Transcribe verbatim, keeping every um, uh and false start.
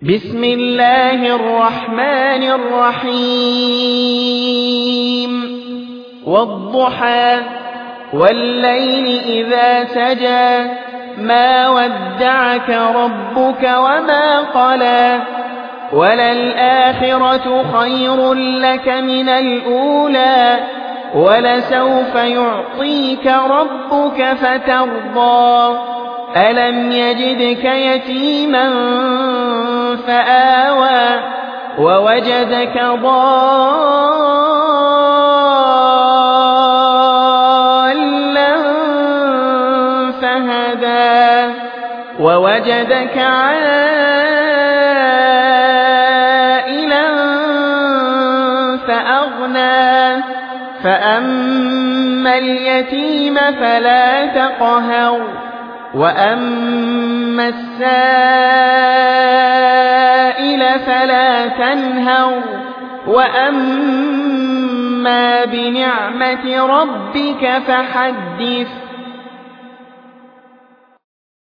بسم الله الرحمن الرحيم والضحى والليل إذا سجى ما ودعك ربك وما قلى وللآخرة خير لك من الأولى ولسوف يعطيك ربك فترضى ألم يجدك يتيما فآوى ووجدك ضالا فهدى ووجدك عائلا فأغنى فأما اليتيم فلا تقهر وأما السائل فلا تنهر وأما بنعمة ربك فحدث